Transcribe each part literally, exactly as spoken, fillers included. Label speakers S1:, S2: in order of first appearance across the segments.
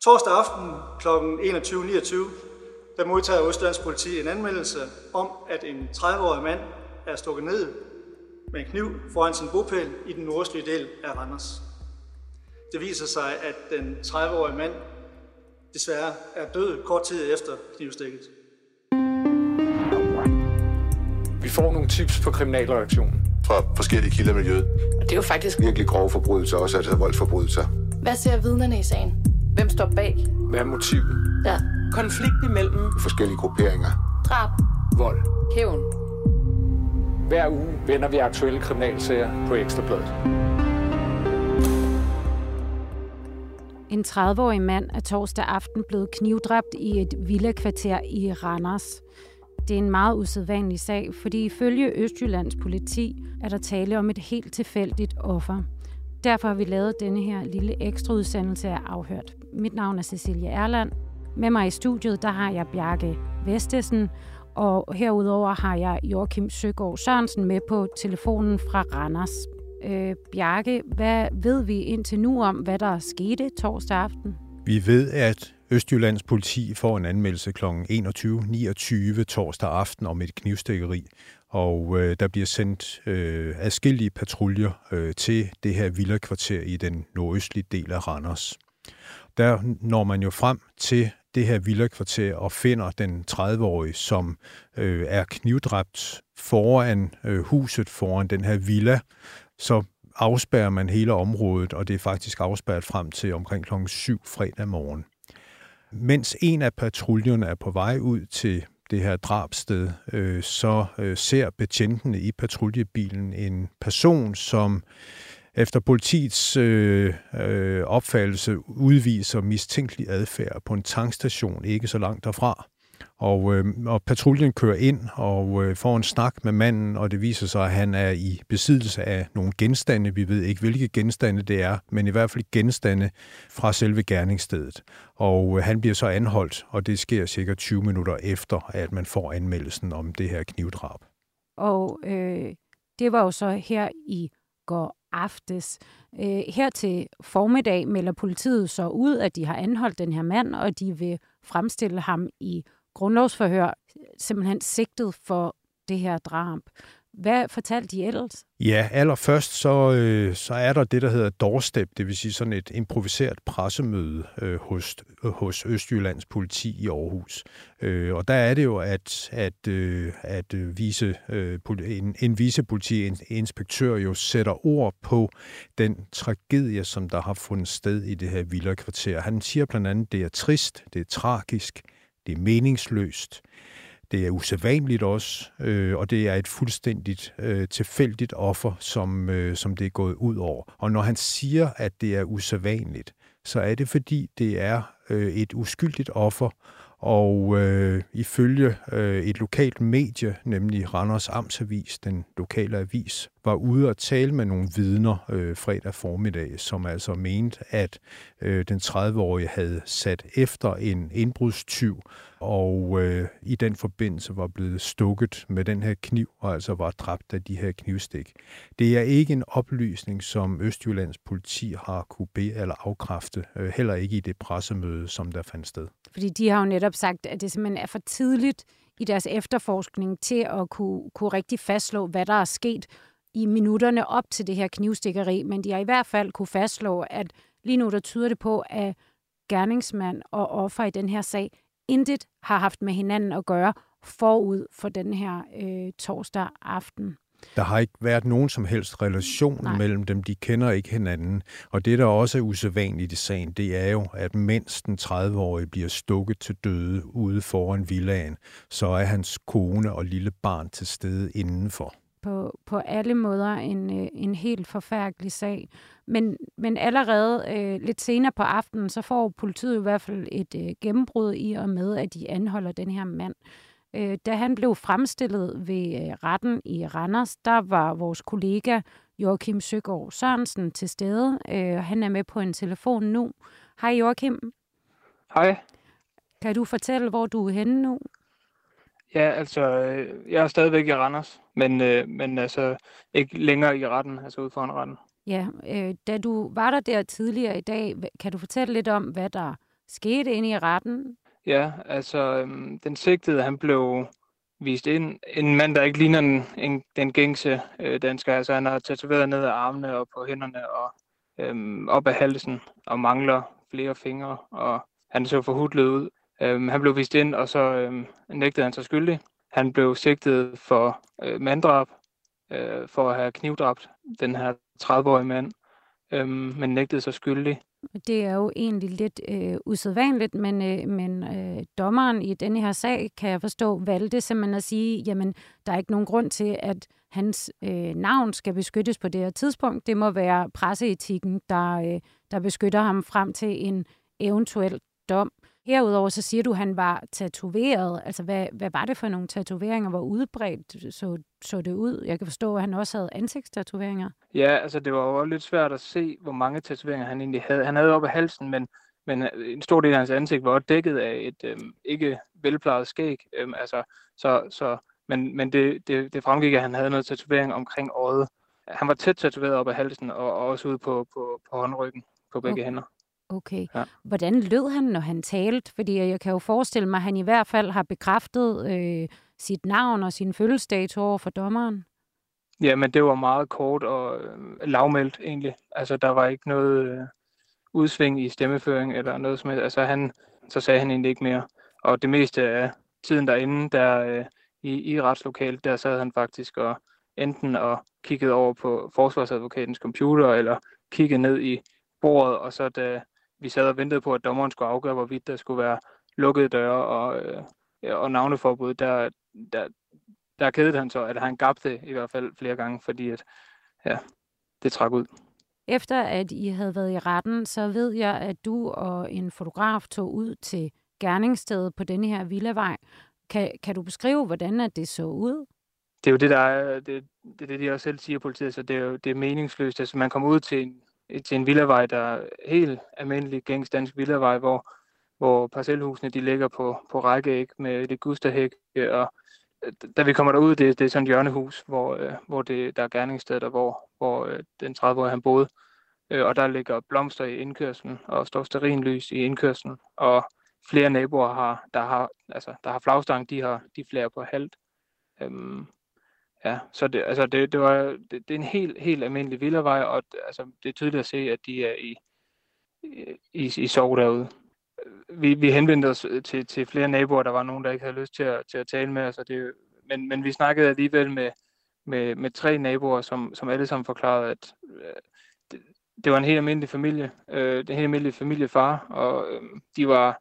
S1: Torsdag aften kl. enogtyve niogtyve der modtager Østjyllands politi en anmeldelse om, at en tredive-årig mand er stukket ned med en kniv foran sin bopæl i den nordøstlige del af Randers. Det viser sig, at den tredive-årige mand desværre er død kort tid efter knivstikket.
S2: Vi får nogle tips på kriminalreaktionen
S3: fra forskellige kilder i miljøet.
S4: Og det er jo faktisk
S3: virkelig grove forbrydelser, også altså voldsforbrydelser.
S4: Hvad ser vidnerne i sagen? Hvem står bag?
S2: Hvad er motivet?
S4: Ja.
S5: Konflikt imellem
S3: forskellige grupperinger.
S4: Drab.
S2: Vold.
S4: Hævn.
S2: Hver uge vender vi aktuelle kriminalsager på Ekstra Bladet.
S6: En tredive-årig mand er torsdag aften blevet knivdræbt i et villakvarter i Randers. Det er en meget usædvanlig sag, fordi ifølge Østjyllands politi er der tale om et helt tilfældigt offer. Derfor har vi lavet denne her lille ekstra udsendelse af Afhørt. Mit navn er Cecilie Erland. Med mig i studiet, der har jeg Bjarke Vestesen, og herudover har jeg Joachim Søgaard Sørensen med på telefonen fra Randers. Øh, Bjarke, hvad ved vi indtil nu om, hvad der skete torsdag aften?
S7: Vi ved, at Østjyllands politi får en anmeldelse kl. enogtyve niogtyve torsdag aften om et knivstikkeri, og øh, der bliver sendt øh, adskillige patruljer øh, til det her villakvarter i den nordøstlige del af Randers. Der når man jo frem til det her villakvarter og finder den tredive-årige, som øh, er knivdræbt foran øh, huset, foran den her villa. Så afspærrer man hele området, og det er faktisk afspærret frem til omkring klokken syv fredag morgen. Mens en af patruljerne er på vej ud til det her drabsted, øh, så øh, ser betjentene i patruljebilen en person, som efter politiets øh, øh, opfattelse udviser mistænkelig adfærd på en tankstation ikke så langt derfra. Og, øh, og patruljen kører ind og øh, får en snak med manden, og det viser sig, at han er i besiddelse af nogle genstande. Vi ved ikke, hvilke genstande det er, men i hvert fald genstande fra selve gerningsstedet. Og øh, han bliver så anholdt, og det sker cirka tyve minutter efter, at man får anmeldelsen om det her knivdrab.
S6: Og øh, det var jo så her i går aftes. Øh, her til formiddag melder politiet så ud, at de har anholdt den her mand, og de vil fremstille ham i grundlovsforhør, simpelthen sigtet for det her drab. Hvad fortalte de ellers?
S7: Ja, allerførst så, øh, så er der det, der hedder doorstep, det vil sige sådan et improviseret pressemøde øh, hos, øh, hos Østjyllands politi i Aarhus. Øh, og der er det jo, at, at, øh, at øh, vise, øh, en, en vicepolitiinspektør jo sætter ord på den tragedie, som der har fundet sted i det her villakvarter. Han siger blandt andet, at det er trist, det er tragisk, det er meningsløst. Det er usædvanligt også, øh, og det er et fuldstændigt øh, tilfældigt offer, som, øh, som det er gået ud over. Og når han siger, at det er usædvanligt, så er det fordi, det er øh, et uskyldigt offer, og øh, ifølge øh, et lokalt medie, nemlig Randers Amtsavis, den lokale avis, var ude at tale med nogle vidner øh, fredag formiddag, som altså mente, at øh, den tredive-årige havde sat efter en indbrudstyv, og øh, i den forbindelse var blevet stukket med den her kniv, og altså var dræbt af de her knivstik. Det er ikke en oplysning, som Østjyllands politi har kunne bede eller afkræfte, øh, heller ikke i det pressemøde, som der fandt sted.
S6: Fordi de har jo netop sagt, at det simpelthen er for tidligt i deres efterforskning til at kunne, kunne rigtig fastslå, hvad der er sket i minutterne op til det her knivstikkeri, men de har i hvert fald kunne fastslå, at lige nu der tyder det på, at gerningsmand og offer i den her sag intet har haft med hinanden at gøre forud for den her øh, torsdag aften.
S7: Der har ikke været nogen som helst relation Nej. mellem dem. De kender ikke hinanden. Og det, der også er usædvanligt i sagen, det er jo, at mens den tredive-årige bliver stukket til døde ude foran villaen, så er hans kone og lille barn til stede indenfor.
S6: På, på alle måder en, en helt forfærdelig sag. Men, men allerede øh, lidt senere på aftenen, så får politiet i hvert fald et øh, gennembrud i og med, at de anholder den her mand. Øh, da han blev fremstillet ved øh, retten i Randers, der var vores kollega Joachim Søgaard Sørensen til stede. Øh, han er med på en telefon nu. Hej Joachim.
S8: Hej.
S6: Kan du fortælle, hvor du er henne nu?
S8: Ja, altså, jeg er stadigvæk i Randers, men, øh, men altså ikke længere i retten, altså ude foran retten.
S6: Ja, øh, da du var der der tidligere i dag, kan du fortælle lidt om, hvad der skete inde i retten?
S8: Ja, altså øhm, den sigtede, han blev vist ind. En mand, der ikke ligner en, en, den gængse øh, dansker. Altså han har tatoveret ned ad armene og på hænderne og øhm, op ad halsen og mangler flere fingre, og han så forhudlet ud. Øhm, han blev vist ind, og så øhm, nægtede han sig skyldig. Han blev sigtet for øh, manddrab, øh, for at have knivdræbt den her tredive-årige mand, øhm, men nægtede sig skyldig.
S6: Det er jo egentlig lidt øh, usædvanligt, men, øh, men øh, dommeren i denne her sag, kan jeg forstå, valgte simpelthen at sige, jamen, der er ikke nogen grund til, at hans øh, navn skal beskyttes på det her tidspunkt. Det må være presseetikken, der, øh, der beskytter ham frem til en eventuel dom. Herudover så siger du, at han var tatoveret. Altså, hvad, hvad var det for nogle tatoveringer? Hvor udbredt så, så det ud? Jeg kan forstå, at han også havde ansigtstatoveringer.
S8: Ja, altså det var jo lidt svært at se, hvor mange tatoveringer han egentlig havde. Han havde op ad halsen, men, men en stor del af hans ansigt var dækket af et øhm, ikke velplejet skæg. Øhm, altså, så, så, men men det, det, det fremgik, at han havde noget tatovering omkring øjet. Han var tæt tatoveret op ad halsen og, og også ude på, på, på håndryggen på begge okay. hænder.
S6: Okay.
S8: Ja. Hvordan
S6: lød han, når han talte? Fordi jeg kan jo forestille mig, at han i hvert fald har bekræftet øh, sit navn og sin fødselsdato over for dommeren.
S8: Ja, men det var meget kort og øh, lavmældt egentlig. Altså, der var ikke noget øh, udsving i stemmeføring eller noget som helst. Altså, han, så sagde han egentlig ikke mere. Og det meste af tiden derinde, der øh, i, i retslokalet, der sad han faktisk og enten og kiggede over på forsvarsadvokatens computer, eller kiggede ned i bordet, og så da vi sad og ventede på, at dommeren skulle afgøre, hvorvidt der skulle være lukkede døre og, øh, og navneforbud, der, der, der kædede han så, at han gabte i hvert fald flere gange, fordi at, ja, det trak ud.
S6: Efter at I havde været i retten, så ved jeg, at du og en fotograf tog ud til gerningsstedet på denne her villavej. Kan, kan du beskrive, hvordan at det så ud?
S8: Det er jo det, der er, det, det, er det de også selv siger, politiet, så det er jo det er meningsløst. Altså, man kommer ud til en til en villavej, der er helt almindelig gængs dansk villavej, hvor, hvor parcelhusene de ligger på, på række ikke, med det gustahæk, og da vi kommer derud, det, det er sådan et hjørnehus, hvor, øh, hvor det, der er gerningsstedet, der hvor, hvor øh, den tredive-årige han boede, øh, og der ligger blomster i indkørslen, og står stearinlys i indkørslen, og flere naboer har, der har, altså, der har flagstang, de har, de flager på halvt. Øhm, Ja, så det, altså det, det, var, det, det er en helt, helt almindelig villavej, og altså, det er tydeligt at se, at de er i, i, i sorg derude. Vi, vi henvendte os til, til flere naboer, der var nogen, der ikke havde lyst til at, til at tale med os, det, men, men vi snakkede alligevel med, med, med tre naboer, som, som alle sammen forklarede, at øh, det, det var en helt almindelig familie, øh, en helt almindelig familiefar, og øh, de var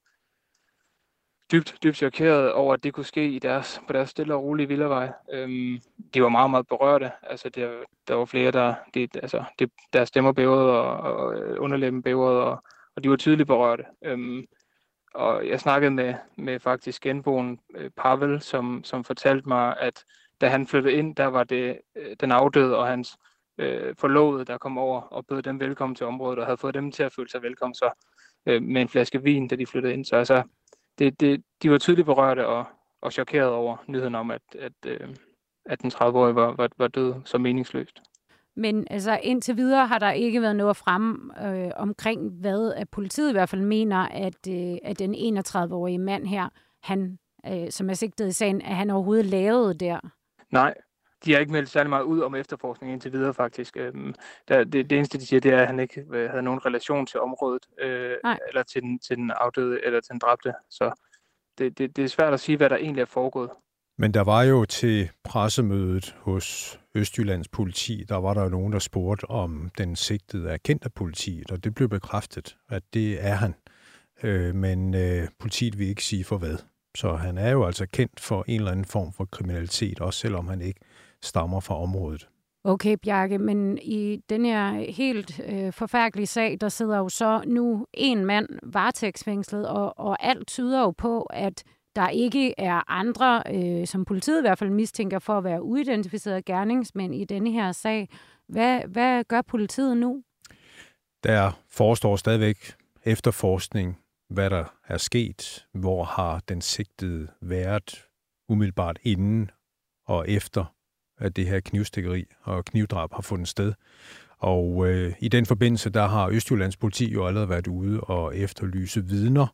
S8: dybt, dybt chokeret over, at det kunne ske i deres, på deres stille og rolige villavej. Øhm, de var meget, meget berørte. Altså, der, der var flere, der de, altså, de, deres stemmer bævrede, og, og underlæben bævrede, og, og de var tydeligt berørte. Øhm, og jeg snakkede med, med faktisk genboen øh, Pavel, som, som fortalte mig, at da han flyttede ind, der var det øh, den afdøde og hans øh, forlovede, der kom over og bød dem velkommen til området, og havde fået dem til at føle sig velkommen så, øh, med en flaske vin, da de flyttede ind. Så altså, Det, det, de var tydeligt berørte og, og chokeret over nyheden om, at, at, øh, at den tredive-årige var, var, var død så meningsløst.
S6: Men altså indtil videre har der ikke været noget frem øh, omkring, hvad at politiet i hvert fald mener, at, øh, at den enogtredive-årige mand her, han, øh, som er sigtet i sagen, at han overhovedet lavede der?
S8: Nej, de har ikke meldt særlig meget ud om efterforskning indtil videre faktisk. Øhm, der, det, det eneste, de siger, det er, at han ikke øh, havde nogen relation til området, øh, eller til den, til den afdøde, eller til den dræbte. Så det, det, det er svært at sige, hvad der egentlig er foregået.
S7: Men der var jo til pressemødet hos Østjyllands politi, der var der jo nogen, der spurgte, om den sigtede er kendt af politiet, og det blev bekræftet, at det er han. Øh, men øh, politiet vil ikke sige for hvad. Så han er jo altså kendt for en eller anden form for kriminalitet, også selvom han ikke stammer fra området.
S6: Okay, Bjarke, men i den her helt øh, forfærdelige sag, der sidder jo så nu en mand varetægtsfængslet, og, og alt tyder jo på, at der ikke er andre, øh, som politiet i hvert fald mistænker for at være uidentificerede gerningsmænd i denne her sag. Hvad, hvad gør politiet nu?
S7: Der forestår stadigvæk efterforskning, hvad der er sket, hvor har den sigtede været umiddelbart inden og efter, at det her knivstikkeri og knivdrab har fundet sted. Og øh, i den forbindelse, der har Østjyllands politi jo allerede været ude og efterlyse vidner.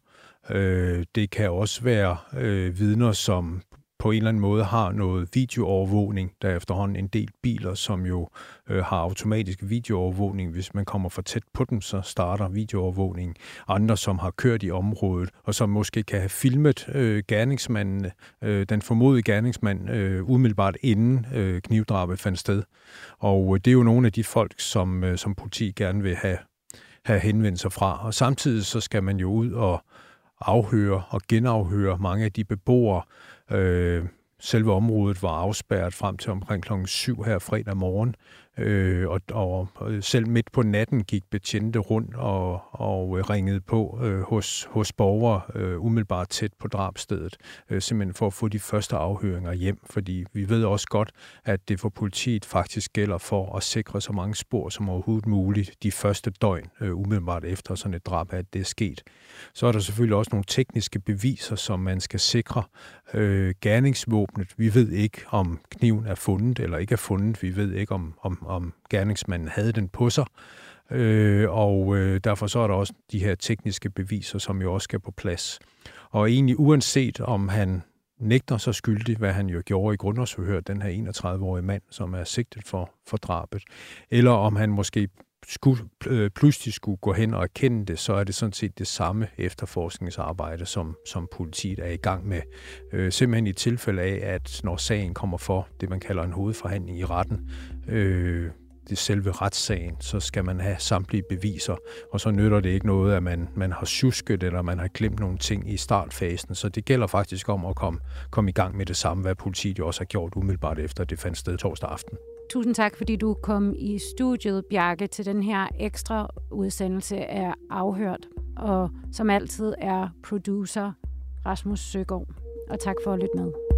S7: Øh, det kan også være øh, vidner, som på en eller anden måde har noget videoovervågning. Der er efterhånden en del biler, som jo øh, har automatisk videoovervågning. Hvis man kommer for tæt på dem, så starter videoovervågningen. Andre, som har kørt i området, og som måske kan have filmet øh, gerningsmanden, øh, den formodede gerningsmand, øh, umiddelbart inden øh, knivdrabet fandt sted. Og øh, det er jo nogle af de folk, som, øh, som politi gerne vil have, have henvendt sig fra. Og samtidig så skal man jo ud og afhøre og genafhøre mange af de beboere. Øh, selve området var afspærret frem til omkring klokken syv her fredag morgen, øh, og, og selv midt på natten gik betjente rundt og, og ringede på øh, hos, hos borgere øh, umiddelbart tæt på drabstedet, øh, simpelthen for at få de første afhøringer hjem, fordi vi ved også godt, at det for politiet faktisk gælder for at sikre så mange spor som overhovedet muligt de første døgn, øh, umiddelbart efter sådan et drab, at det er sket. Så er der selvfølgelig også nogle tekniske beviser, som man skal sikre. Øh, gerningsvåbnet, vi ved ikke, om kniven er fundet eller ikke er fundet. Vi ved ikke, om, om, om gerningsmanden havde den på sig. Øh, og øh, derfor så er der også de her tekniske beviser, som jo også skal på plads. Og egentlig uanset om han nægter sig skyldig, hvad han jo gjorde i grundlovsforhør, den her enogtredive-årige mand, som er sigtet for, for drabet, eller om han måske skulle, øh, pludselig skulle gå hen og erkende det, så er det sådan set det samme efterforskningsarbejde, som, som politiet er i gang med. Øh, simpelthen i tilfælde af, at når sagen kommer for det, man kalder en hovedforhandling i retten, øh, det selve retssagen, så skal man have samtlige beviser, og så nytter det ikke noget, at man, man har sjusket, eller man har glemt nogle ting i startfasen. Så det gælder faktisk om at komme, komme i gang med det samme, hvad politiet jo også har gjort umiddelbart efter det fandt sted torsdag aften.
S6: Tusind tak, fordi du kom i studiet, Bjarke, til den her ekstra udsendelse af Afhørt. Og som altid er producer Rasmus Søgaard. Og tak for at lytte med.